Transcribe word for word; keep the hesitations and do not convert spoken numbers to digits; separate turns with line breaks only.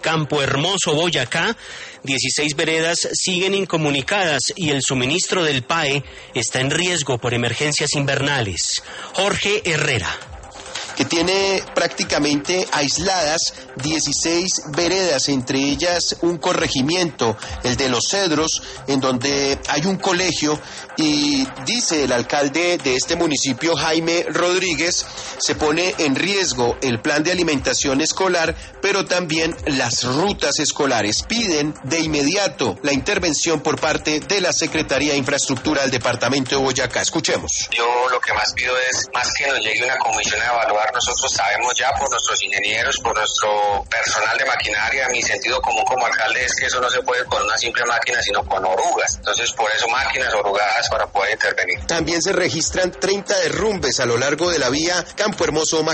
Campo Hermoso, Boyacá, dieciséis veredas siguen incomunicadas y el suministro del P A E está en riesgo por emergencias invernales. Jorge Herrera.
Que tiene prácticamente aisladas dieciséis veredas, entre ellas un corregimiento, el de Los Cedros, en donde hay un colegio, y dice el alcalde de este municipio, Jaime Rodríguez, se pone en riesgo el plan de alimentación escolar, pero también las rutas escolares. Piden de inmediato la intervención por parte de la Secretaría de Infraestructura del departamento de Boyacá. Escuchemos.
Yo lo que más pido es, más que nos llegue una comisión a evaluar, nosotros sabemos ya por nuestros ingenieros, por nuestro personal de maquinaria, mi sentido común como alcalde es que eso no se puede con una simple máquina, sino con orugas. Entonces, por eso máquinas orugadas para poder intervenir.
También se registran treinta derrumbes a lo largo de la vía Campo Hermoso